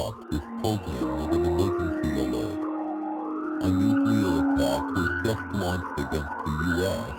attack, this program with an emergency alert. A nuclear attack was just launched against the U.S.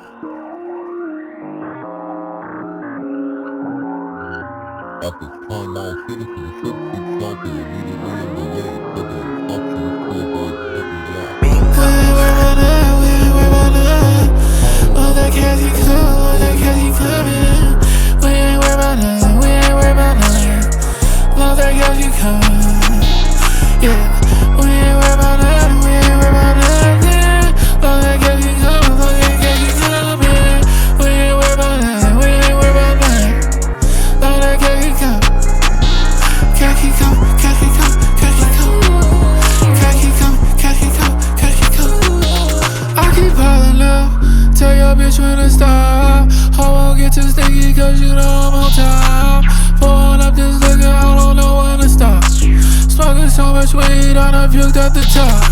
At this time, all citizens should seek shelter immediately and delay further instructions to avoid sudden death. We ain't worried about that, we ain't worried about that. All that cash he come, all that cash he coming. We ain't worried about that, we ain't worried about that. All that cash he coming. Yeah, we ain't worried about that, we ain't worried about that. Yeah, all that cash he coming, all that cash he coming. We ain't worried about that, we ain't worried about that. All that cash he coming. Cash he coming, cash he coming, cash he coming. Cash he coming, cash he coming, cash he coming. I keep piling up, tell your bitch when to stop. I won't get too sticky cause you know I'm on top. Pulling up this liquor, I don't know when to stop. Smoking so much weed, I done puked at the top.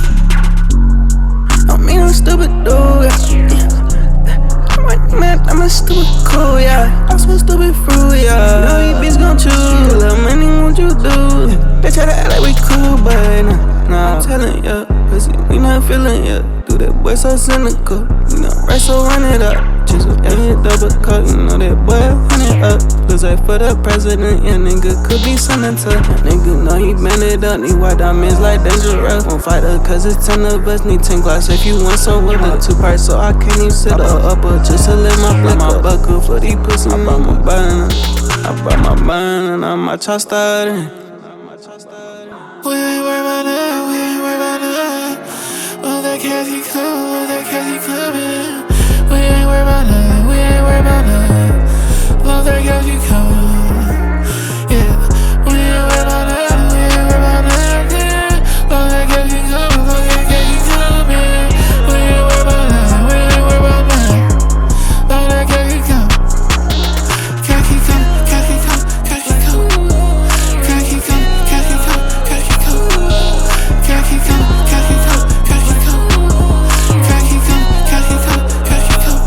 I mean I'm stupid dude, yeah. I'm like, man, I'm a stupid cool, yeah. I'm so stupid fruit, yeah. You know you bitch gon' choose, little money what you do, yeah. They try to act like we cool, but nah, I'm telling ya, pussy, we not feeling ya. Do that boy so cynical, you know, right, so run it up. Just every double cut, you know that boy run it up. Looks like for the president, yeah, nigga could be senator. Nigga know he bend it up, need white diamonds like dangerous. Won't fight her cause it's 10 of us, need 10 glass if you want some with it. 2 parts so I can't even sit up just to let my blood my buckle for these pussy. I brought my button, I brought my button and I'm my chest starting. We ain't worried about that, we ain't worried about that. All that cash he coming, all that cash he coming. We ain't worried about that, we ain't worried about that. All that cash he coming. Yeah, we ain't worried about that, we ain't worried about that. Yeah, all that cash he coming, all that cash he coming. We ain't worried about that, we ain't worried about that. All that cash he coming. Cash he coming, cash he coming, cash he coming. Cash he coming, cash he coming, cash he coming. Cash he coming, cash he coming, cash he coming. Cash he coming, cash he coming, cash he coming.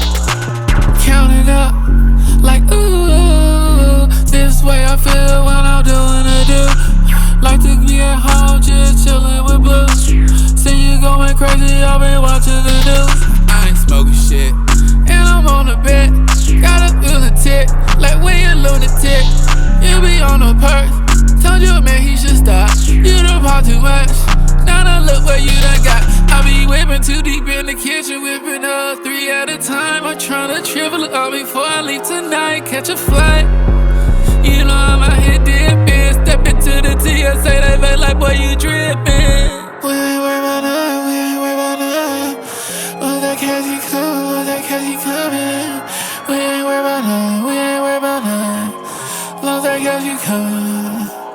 Count it up, like ooh. This way I feel when I'm doing a do. Like to be at home, just chillin' with Blue. See you going crazy, I've been watching the news. I ain't smoking shit, and I'm on the bed. Got a lunatic, like when you lunatic. You be on the perks, told you man he should stop. You done pop too much, now done look what you done got. I be whipping too deep in the kitchen, whipping up 3 at a time. I'm tryna triple it all before I leave tonight, catch a flight. You know I'm out here dipping, step into the TSA, they feel like boy you dripping. We ain't worried about that, we ain't worried about that. All that cash he coming, all that cash he coming. We ain't worried about that, we ain't worried about that. All that cash he coming.